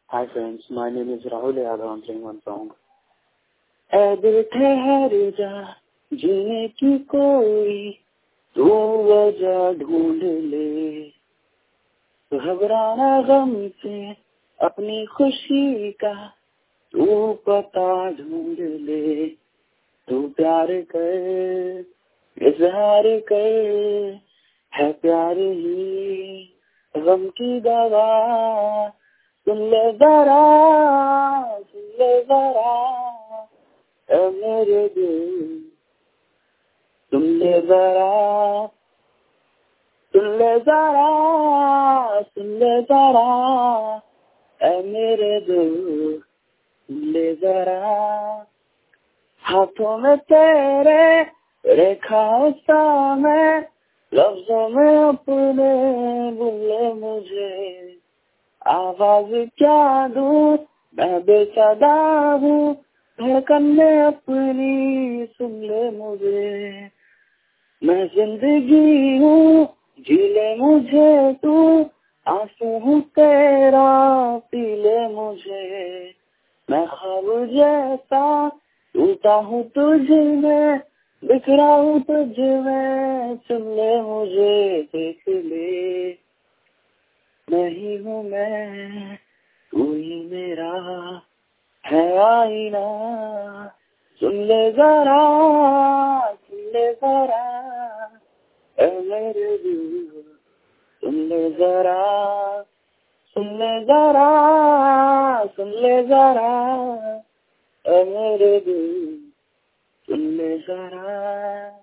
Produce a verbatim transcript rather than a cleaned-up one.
Hi friends, my name is Rahul Yadav. I'm playing one song. ऐ दिल ठहर जा, जीने की कोई तू वजह ढूंढ ले, तो घबराना गम से अपनी खुशी का तू पता ढूंढ ले, तू प्यार कर, इजहार कर, है प्यार ही गम की दवा, सुन ले जरा, सुन ले जरा, ऐ मेरे दिल, सुन ले जरा, सुन ले जरा, सुन ले जरा, ऐ मेरे दिल, सुन ले जरा, हाथों में तेरे रेखा सा मैं, लफ्जों में अपने बोले मुझे, आवाज क्या दूं मैं बेसदा हूँ, धड़कन में अपनी सुन ले मुझे, मैं जिंदगी हूँ जी ले मुझे तू, आंसू हूँ तेरा पी ले मुझे, मैं ख्वाब जैसा टूटा हूँ तुझ में, बिखरा हूँ तुझ में, सुन ले मुझे, देख ले, नहीं हूँ मैं तू ही मेरा है आईना, सुन ले जरा, सुन ले जरा, ऐ मेरे दिल, सुन ले जरा, सुन ले जरा, सुन ले जरा, ऐ मेरे दिल, सुन ले जरा।